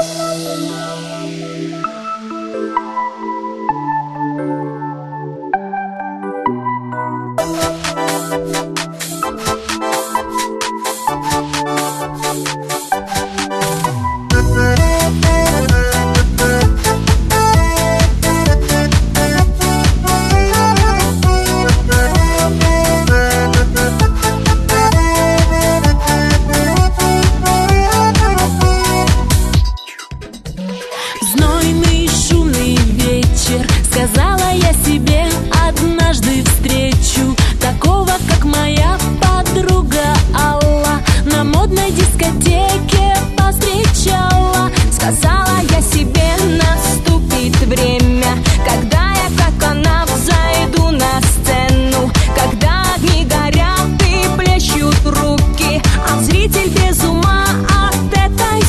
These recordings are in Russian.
Сказала я себе, однажды встречу такого, как моя подруга Алла. На модной дискотеке повстречала. Сказала я себе, наступит время, когда я, как она, взойду на сцену. Когда огни горят и плещут руки, а зритель без ума от этой.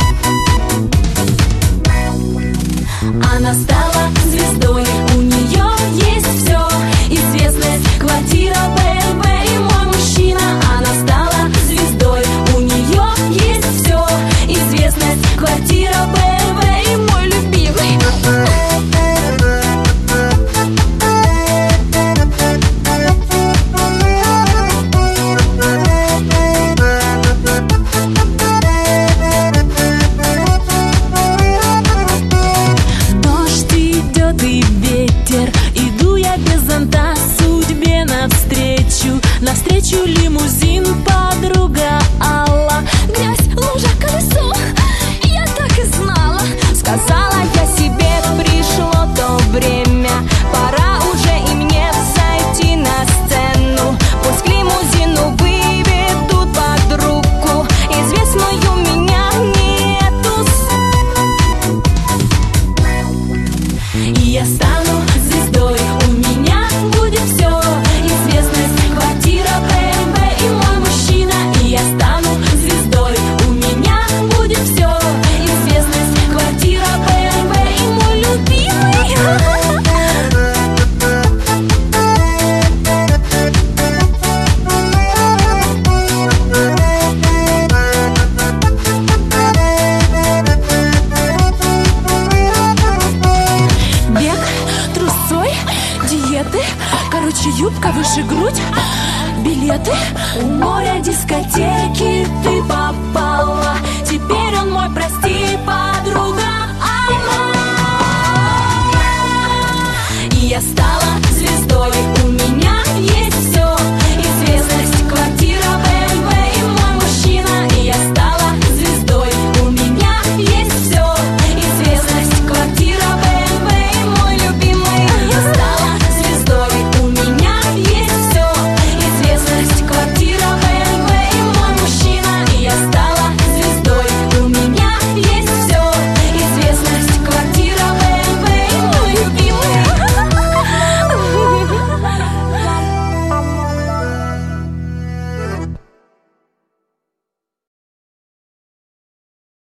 Она стала звездой, у нее есть все: известность, квартира, БМВ и мой мужчина. Она стала звездой, у нее есть все: известность, квартира, БМВ и мой любимый. И ветер, иду я без зонта судьбе навстречу. Навстречу лимузин, подруга Алла. Грязь, лужа, колесо, я так и знала. Сказала я себе, пришло то время, пора уже и мне сойти на сцену. Пусть к лимузину выведут под руку известную меня нету. И я стану звездой, у меня будет все: известность, квартира, БМВ и мой мужчина. И я стану звездой, у меня будет все: известность, квартира, БМВ и мой любимый. Бег трусой, диеты, короче, юбка выше грудь, билеты у моря, дискотеки.